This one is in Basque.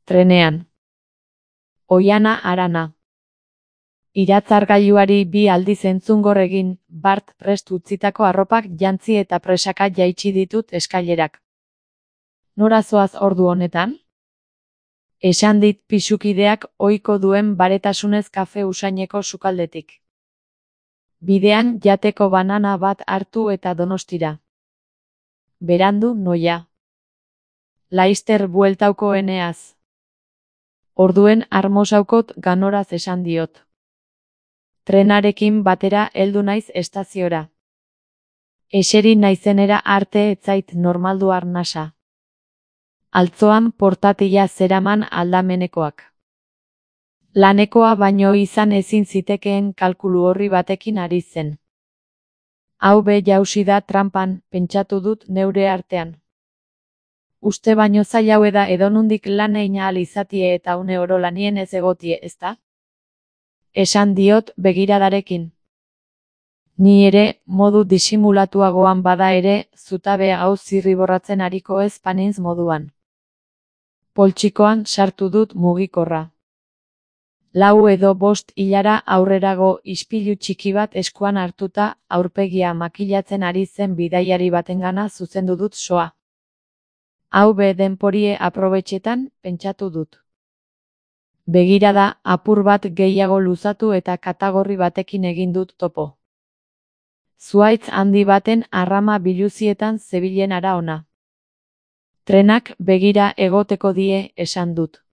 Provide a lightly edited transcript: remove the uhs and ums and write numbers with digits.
Trenean. Oiana Arana. Iratzargailuari 2 aldiz entzungor egin, bart prest utzitako arropak jantzi eta presaka jaitsi ditut eskailerak. Nora zoaz ordu honetan? Esan dit pisukideak ohiko duen baretasunez kafe usaineko sukaldetik. Bidean jateko banana bat hartu eta Donostira. Berandu noia. Laister bueltauko eneaz. Orduen armosaukot ganoraz esan diot. Trenarekin batera heldu naiz estaziora. Eseri naizenera arte etzait normaldu arnasa. Altzoan portatila zeraman aldamenekoak. Lanekoa baino izan ezin zitekeen kalkulu horri batekin ari zen. Hau be jausi da trampan, pentsatu dut neure artean. Uste baino zaila hau da edonundik lan egin ahal izatie eta une oro lanien ez egotie, ezta? Esan diot begiradarekin. Ni ere, modu disimulatuagoan bada ere, zutabe hau zirriborratzen ariko ez paninz moduan. Poltsikoan sartu dut mugikorra. 4 edo 5 hilara aurrerago ispilu txiki bat eskuan hartuta aurpegia makilatzen ari zen bidaiari batengana zuzendu dut soa. Hau be denporie aprobetxetan, pentsatu dut. Begirada apur bat gehiago luzatu eta katagorri batekin egin dut topo. Zuhaitz handi baten arrama biluzietan zebilen ara ona. Trenak begira egoteko die, esan dut.